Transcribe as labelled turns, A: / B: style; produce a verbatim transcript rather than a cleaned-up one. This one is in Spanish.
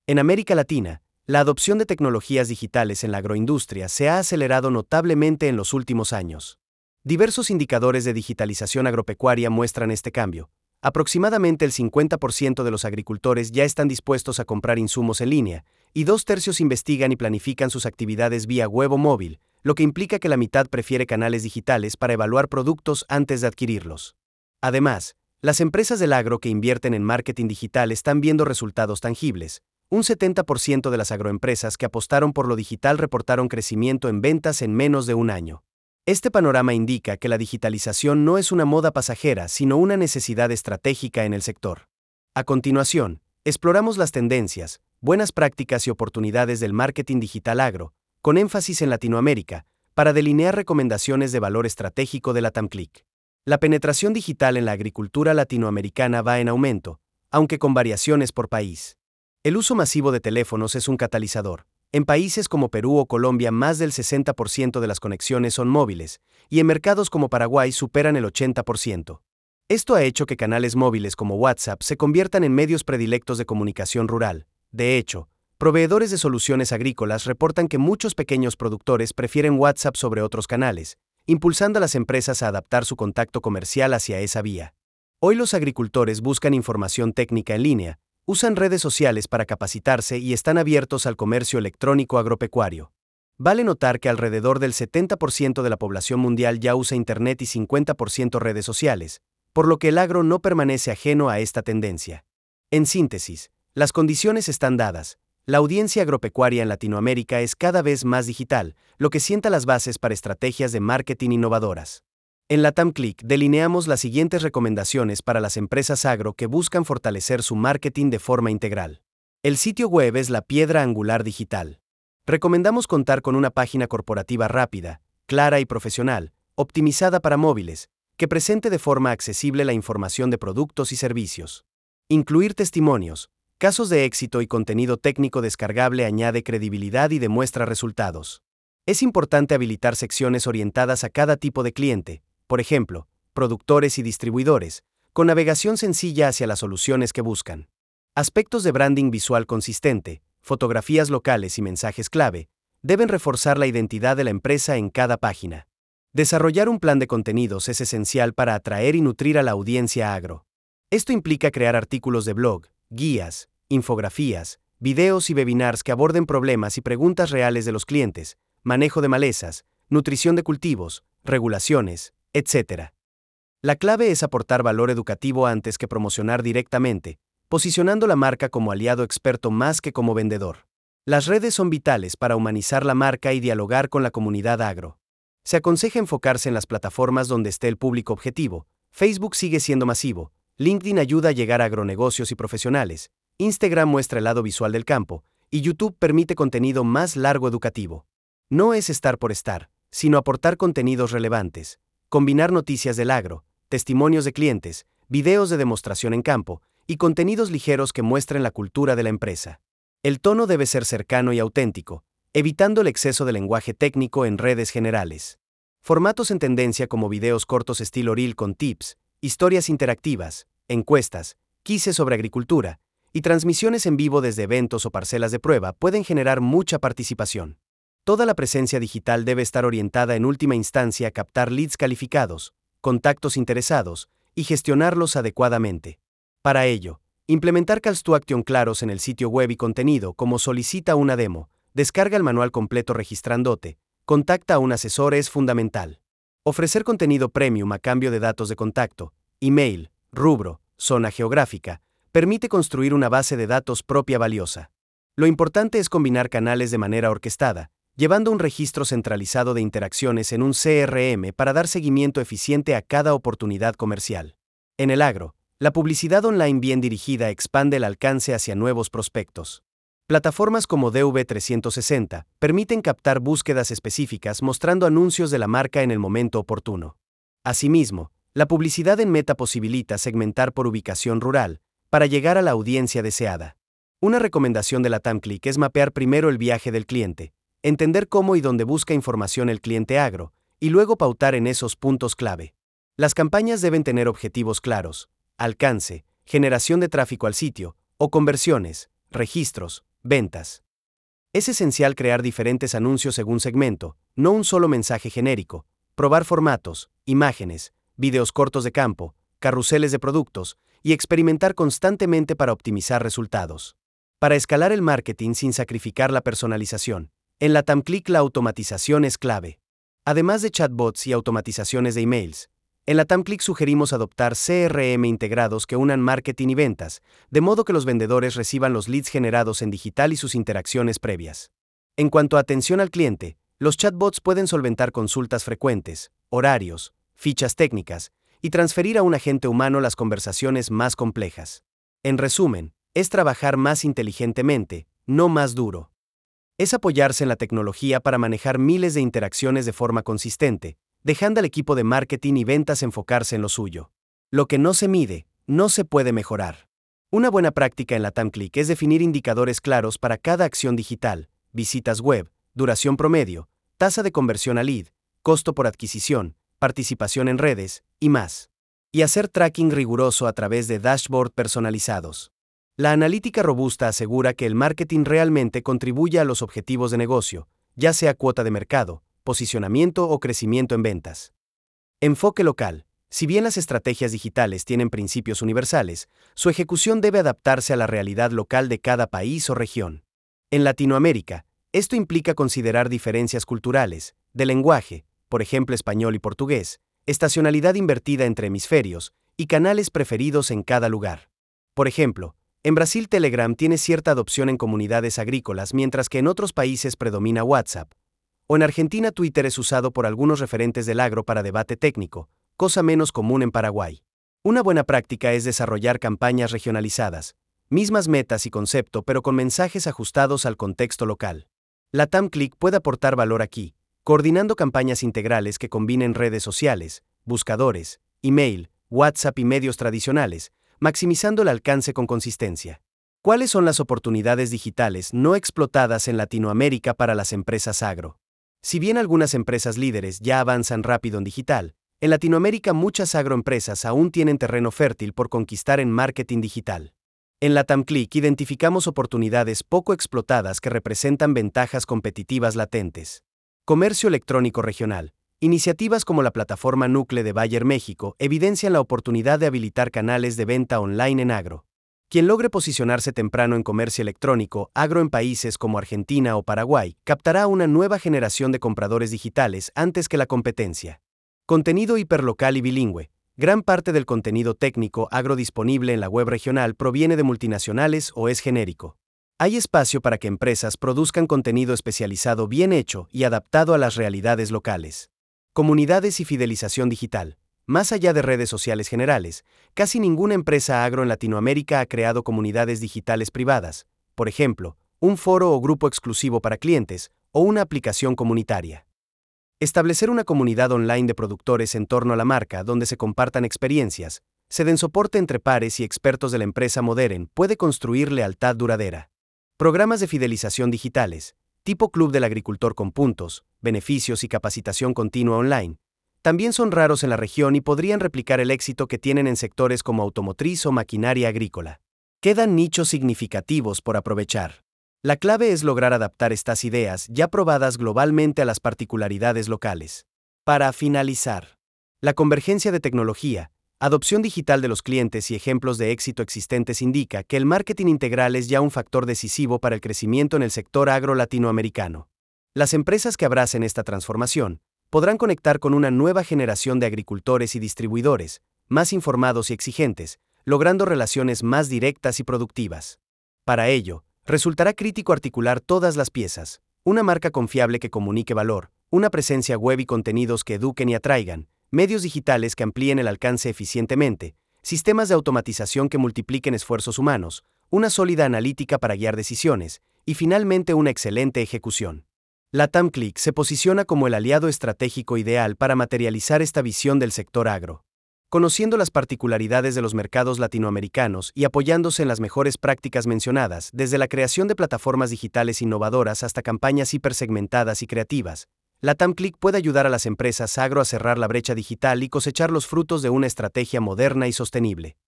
A: En América Latina, la adopción de tecnologías digitales en la agroindustria se ha acelerado notablemente en los últimos años. Diversos indicadores de digitalización agropecuaria muestran este cambio. Aproximadamente el cincuenta por ciento de los agricultores ya están dispuestos a comprar insumos en línea, y dos tercios investigan y planifican sus actividades vía web o móvil, lo que implica que la mitad prefiere canales digitales para evaluar productos antes de adquirirlos. Además, las empresas del agro que invierten en marketing digital están viendo resultados tangibles. Un setenta por ciento de las agroempresas que apostaron por lo digital reportaron crecimiento en ventas en menos de un año. Este panorama indica que la digitalización no es una moda pasajera, sino una necesidad estratégica en el sector. A continuación, exploramos las tendencias, buenas prácticas y oportunidades del marketing digital agro, con énfasis en Latinoamérica, para delinear recomendaciones de valor estratégico de LatamClick. La penetración digital en la agricultura latinoamericana va en aumento, aunque con variaciones por país. El uso masivo de teléfonos es un catalizador. En países como Perú o Colombia más del sesenta por ciento de las conexiones son móviles, y en mercados como Paraguay superan el ochenta por ciento. Esto ha hecho que canales móviles como WhatsApp se conviertan en medios predilectos de comunicación rural. De hecho, proveedores de soluciones agrícolas reportan que muchos pequeños productores prefieren WhatsApp sobre otros canales, impulsando a las empresas a adaptar su contacto comercial hacia esa vía. Hoy los agricultores buscan información técnica en línea, usan redes sociales para capacitarse y están abiertos al comercio electrónico agropecuario. Vale notar que alrededor del setenta por ciento de la población mundial ya usa Internet y cincuenta por ciento redes sociales, por lo que el agro no permanece ajeno a esta tendencia. En síntesis, las condiciones están dadas. La audiencia agropecuaria en Latinoamérica es cada vez más digital, lo que sienta las bases para estrategias de marketing innovadoras. En LatamClick delineamos las siguientes recomendaciones para las empresas agro que buscan fortalecer su marketing de forma integral. El sitio web es la piedra angular digital. Recomendamos contar con una página corporativa rápida, clara y profesional, optimizada para móviles, que presente de forma accesible la información de productos y servicios. Incluir testimonios, casos de éxito y contenido técnico descargable añade credibilidad y demuestra resultados. Es importante habilitar secciones orientadas a cada tipo de cliente, por ejemplo, productores y distribuidores, con navegación sencilla hacia las soluciones que buscan. Aspectos de branding visual consistente, fotografías locales y mensajes clave, deben reforzar la identidad de la empresa en cada página. Desarrollar un plan de contenidos es esencial para atraer y nutrir a la audiencia agro. Esto implica crear artículos de blog, guías, infografías, videos y webinars que aborden problemas y preguntas reales de los clientes, manejo de malezas, nutrición de cultivos, regulaciones, etcétera. La clave es aportar valor educativo antes que promocionar directamente, posicionando la marca como aliado experto más que como vendedor. Las redes son vitales para humanizar la marca y dialogar con la comunidad agro. Se aconseja enfocarse en las plataformas donde esté el público objetivo. Facebook sigue siendo masivo, LinkedIn ayuda a llegar a agronegocios y profesionales, Instagram muestra el lado visual del campo, y YouTube permite contenido más largo educativo. No es estar por estar, sino aportar contenidos relevantes. Combinar noticias del agro, testimonios de clientes, videos de demostración en campo y contenidos ligeros que muestren la cultura de la empresa. El tono debe ser cercano y auténtico, evitando el exceso de lenguaje técnico en redes generales. Formatos en tendencia como videos cortos estilo reel con tips, historias interactivas, encuestas, quizzes sobre agricultura y transmisiones en vivo desde eventos o parcelas de prueba pueden generar mucha participación. Toda la presencia digital debe estar orientada en última instancia a captar leads calificados, contactos interesados y gestionarlos adecuadamente. Para ello, implementar calls to action claros en el sitio web y contenido como solicita una demo, descarga el manual completo registrándote, contacta a un asesor es fundamental. Ofrecer contenido premium a cambio de datos de contacto, email, rubro, zona geográfica, permite construir una base de datos propia valiosa. Lo importante es combinar canales de manera orquestada, llevando un registro centralizado de interacciones en un C R M para dar seguimiento eficiente a cada oportunidad comercial. En el agro, la publicidad online bien dirigida expande el alcance hacia nuevos prospectos. Plataformas como D V trescientos sesenta permiten captar búsquedas específicas mostrando anuncios de la marca en el momento oportuno. Asimismo, la publicidad en Meta posibilita segmentar por ubicación rural, para llegar a la audiencia deseada. Una recomendación de LatamClick es mapear primero el viaje del cliente, entender cómo y dónde busca información el cliente agro, y luego pautar en esos puntos clave. Las campañas deben tener objetivos claros, alcance, generación de tráfico al sitio, o conversiones, registros, Ventas. Es esencial crear diferentes anuncios según segmento, no un solo mensaje genérico, probar formatos, imágenes, videos cortos de campo, carruseles de productos, y experimentar constantemente para optimizar resultados. Para escalar el marketing sin sacrificar la personalización, en LatamClick la automatización es clave. Además de chatbots y automatizaciones de emails, en LatamClick sugerimos adoptar C R M integrados que unan marketing y ventas, de modo que los vendedores reciban los leads generados en digital y sus interacciones previas. En cuanto a atención al cliente, los chatbots pueden solventar consultas frecuentes, horarios, fichas técnicas, y transferir a un agente humano las conversaciones más complejas. En resumen, es trabajar más inteligentemente, no más duro. Es apoyarse en la tecnología para manejar miles de interacciones de forma consistente, dejando al equipo de marketing y ventas enfocarse en lo suyo. Lo que no se mide, no se puede mejorar. Una buena práctica en LatamClick es definir indicadores claros para cada acción digital, visitas web, duración promedio, tasa de conversión a lead, costo por adquisición, participación en redes, y más. Y hacer tracking riguroso a través de dashboard personalizados. La analítica robusta asegura que el marketing realmente contribuye a los objetivos de negocio, ya sea cuota de mercado, posicionamiento o crecimiento en ventas. Enfoque local. Si bien las estrategias digitales tienen principios universales, su ejecución debe adaptarse a la realidad local de cada país o región. En Latinoamérica, esto implica considerar diferencias culturales, de lenguaje, por ejemplo español y portugués, estacionalidad invertida entre hemisferios, y canales preferidos en cada lugar. Por ejemplo, en Brasil Telegram tiene cierta adopción en comunidades agrícolas mientras que en otros países predomina WhatsApp. O en Argentina Twitter es usado por algunos referentes del agro para debate técnico, cosa menos común en Paraguay. Una buena práctica es desarrollar campañas regionalizadas, mismas metas y concepto pero con mensajes ajustados al contexto local. LatamClick puede aportar valor aquí, coordinando campañas integrales que combinen redes sociales, buscadores, email, WhatsApp y medios tradicionales, maximizando el alcance con consistencia. ¿Cuáles son las oportunidades digitales no explotadas en Latinoamérica para las empresas agro? Si bien algunas empresas líderes ya avanzan rápido en digital, en Latinoamérica muchas agroempresas aún tienen terreno fértil por conquistar en marketing digital. En LatamClick identificamos oportunidades poco explotadas que representan ventajas competitivas latentes. Comercio electrónico regional. Iniciativas como la plataforma Núcleo de Bayer México evidencian la oportunidad de habilitar canales de venta online en agro. Quien logre posicionarse temprano en comercio electrónico agro en países como Argentina o Paraguay, captará una nueva generación de compradores digitales antes que la competencia. Contenido hiperlocal y bilingüe. Gran parte del contenido técnico agro disponible en la web regional proviene de multinacionales o es genérico. Hay espacio para que empresas produzcan contenido especializado bien hecho y adaptado a las realidades locales. Comunidades y fidelización digital. Más allá de redes sociales generales, casi ninguna empresa agro en Latinoamérica ha creado comunidades digitales privadas, por ejemplo, un foro o grupo exclusivo para clientes, o una aplicación comunitaria. Establecer una comunidad online de productores en torno a la marca donde se compartan experiencias, se den soporte entre pares y expertos de la empresa moderen puede construir lealtad duradera. Programas de fidelización digitales, tipo Club del Agricultor con puntos, beneficios y capacitación continua online, también son raros en la región y podrían replicar el éxito que tienen en sectores como automotriz o maquinaria agrícola. Quedan nichos significativos por aprovechar. La clave es lograr adaptar estas ideas ya probadas globalmente a las particularidades locales. Para finalizar, la convergencia de tecnología, adopción digital de los clientes y ejemplos de éxito existentes indica que el marketing integral es ya un factor decisivo para el crecimiento en el sector agro latinoamericano. Las empresas que abracen esta transformación podrán conectar con una nueva generación de agricultores y distribuidores, más informados y exigentes, logrando relaciones más directas y productivas. Para ello, resultará crítico articular todas las piezas, una marca confiable que comunique valor, una presencia web y contenidos que eduquen y atraigan, medios digitales que amplíen el alcance eficientemente, sistemas de automatización que multipliquen esfuerzos humanos, una sólida analítica para guiar decisiones, y finalmente una excelente ejecución. LatamClick se posiciona como el aliado estratégico ideal para materializar esta visión del sector agro. Conociendo las particularidades de los mercados latinoamericanos y apoyándose en las mejores prácticas mencionadas, desde la creación de plataformas digitales innovadoras hasta campañas hipersegmentadas y creativas, LatamClick puede ayudar a las empresas agro a cerrar la brecha digital y cosechar los frutos de una estrategia moderna y sostenible.